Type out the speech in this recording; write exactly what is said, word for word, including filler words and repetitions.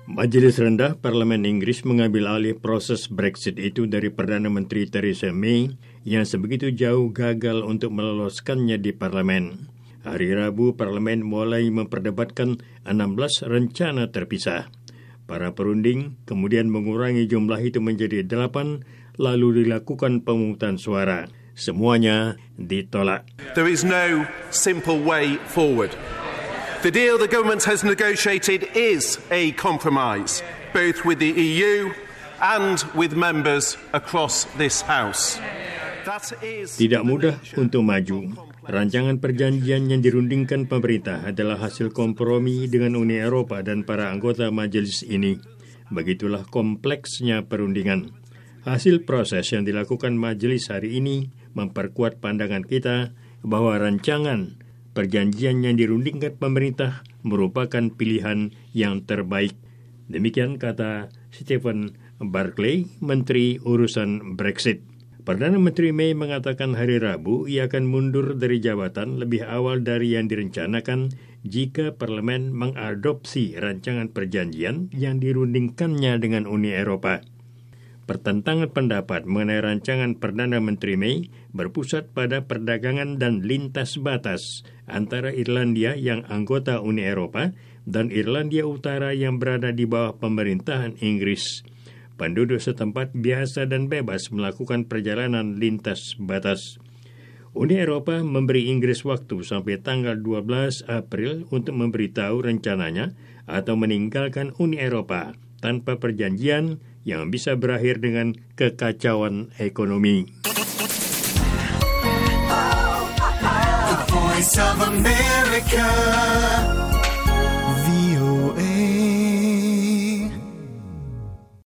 Majelis Rendah Parlemen Inggris mengambil alih proses Brexit itu dari Perdana Menteri Theresa May yang sebegitu jauh gagal untuk meloloskannya di Parlemen. Hari Rabu, Parlemen mulai memperdebatkan enam belas rencana terpisah. Para perunding kemudian mengurangi jumlah itu menjadi delapan, lalu dilakukan pemungutan suara. Semuanya ditolak. There is no simple way forward. The deal the government has negotiated is a compromise, both with the E U and with members across this House. That is... Tidak mudah untuk maju. Rancangan perjanjian yang dirundingkan pemerintah adalah hasil kompromi dengan Uni Eropa dan para anggota majelis ini. Begitulah kompleksnya perundingan. Hasil proses yang dilakukan majelis hari ini memperkuat pandangan kita bahwa rancangan perjanjian yang dirundingkan pemerintah merupakan pilihan yang terbaik. Demikian kata Stephen Barclay, Menteri Urusan Brexit. Perdana Menteri May mengatakan hari Rabu ia akan mundur dari jabatan lebih awal dari yang direncanakan jika Parlemen mengadopsi rancangan perjanjian yang dirundingkannya dengan Uni Eropa. Pertentangan pendapat mengenai rancangan Perdana Menteri May berpusat pada perdagangan dan lintas batas antara Irlandia yang anggota Uni Eropa dan Irlandia Utara yang berada di bawah pemerintahan Inggris. Penduduk setempat biasa dan bebas melakukan perjalanan lintas batas. Uni Eropa memberi Inggris waktu sampai tanggal dua belas April untuk memberitahu rencananya atau meninggalkan Uni Eropa tanpa perjanjian yang bisa berakhir dengan kekacauan ekonomi. The Voice of America.